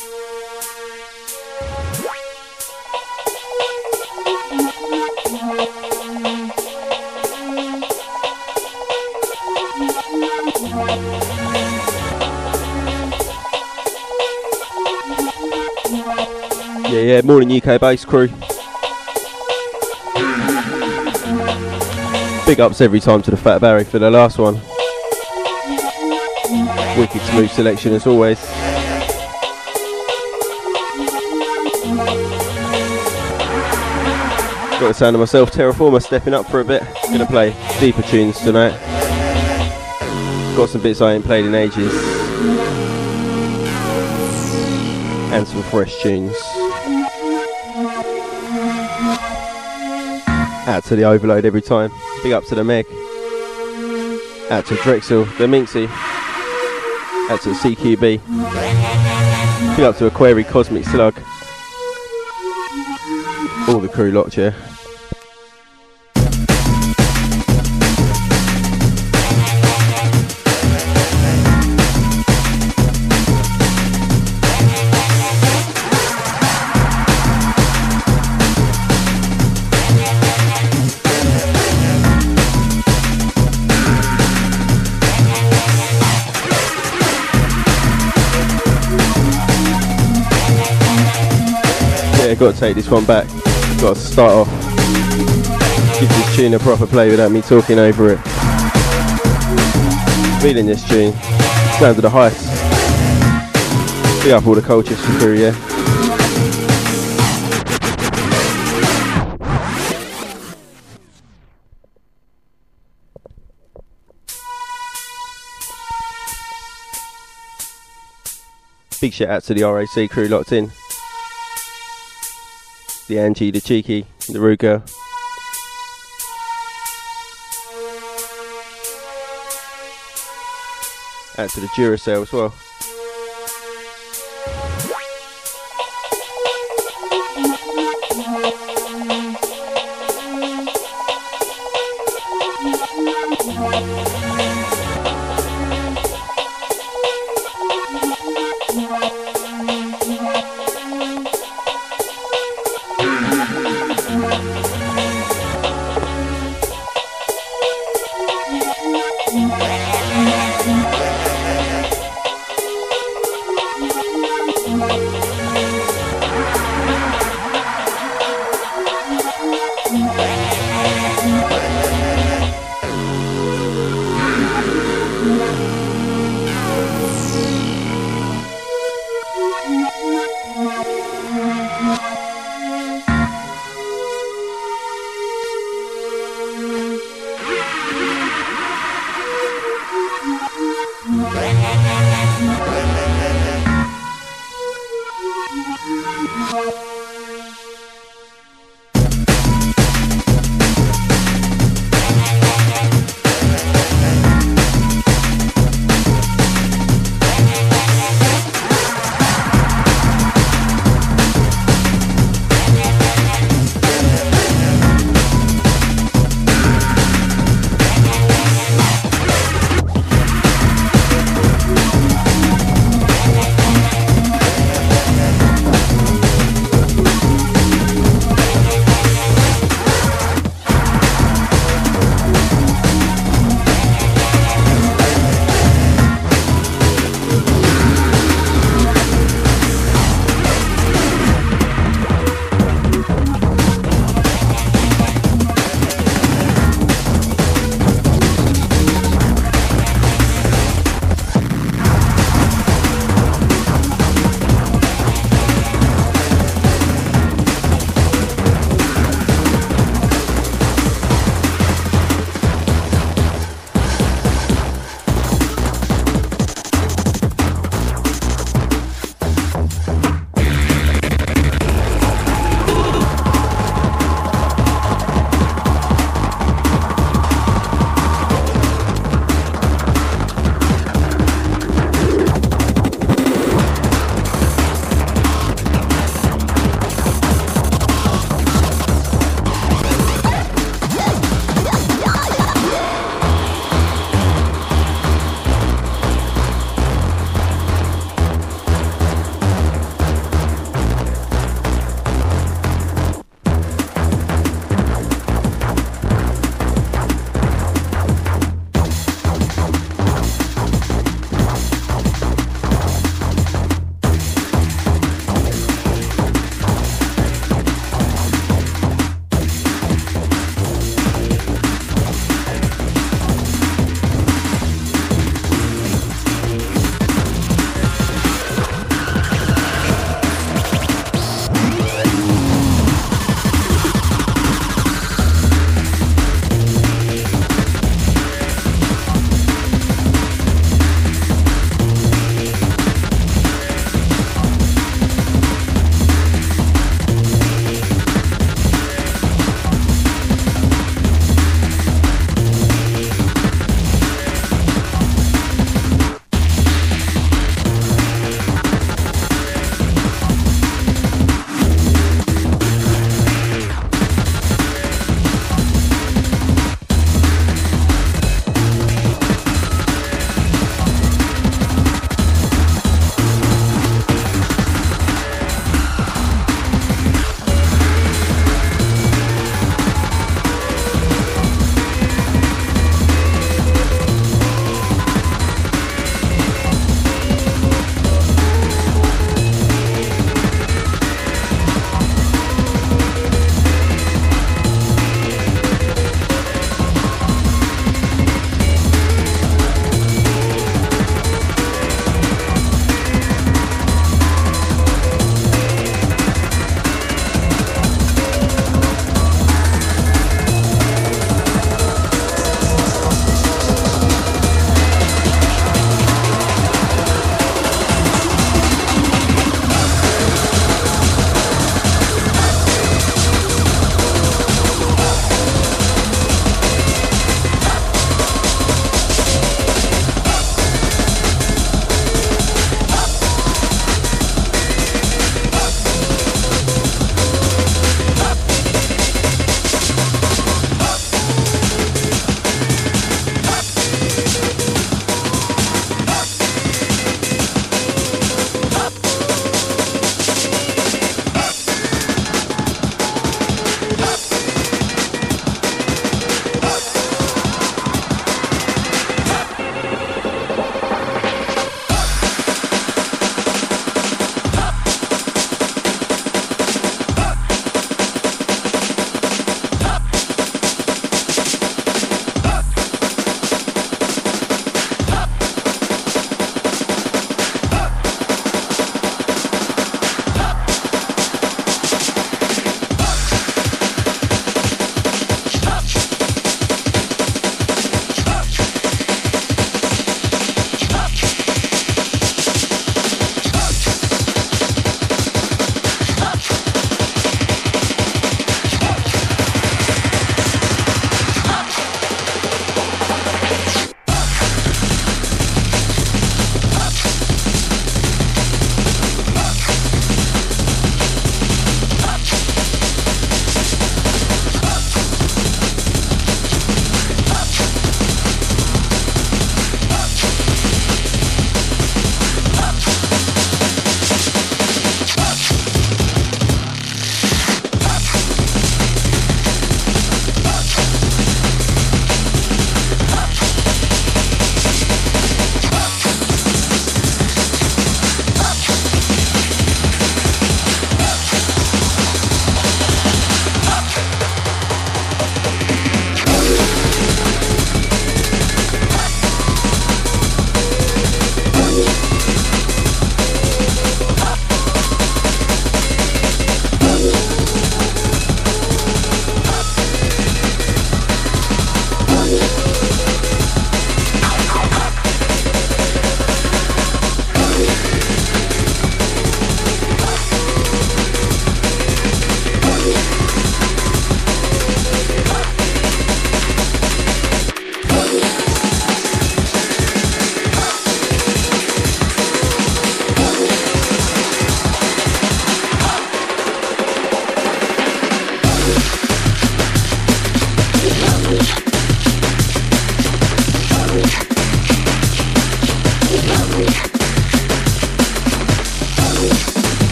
Yeah, morning UK bass crew. Big ups every time to the Fat Barry for the last one. Wicked smooth selection as always. Got the sound of myself, Terraformer, stepping up for a bit. Gonna play deeper tunes tonight. Got some bits I ain't played in ages. And some fresh tunes. Out to the Overload every time. Big up to the Meg. Out to Drexel, the Minxie. Out to the CQB. Big up to Aquari Cosmic Slug. All the crew locked here. Got to take this one back. Got to start off. Give this tune a proper play without me talking over it. Feeling this tune. Sound of the Heist. Big up all the Colchester crew, yeah. Big shout out to the RAC crew locked in. The Angie, the Cheeky, the Ruger. Out to the Duracell as well.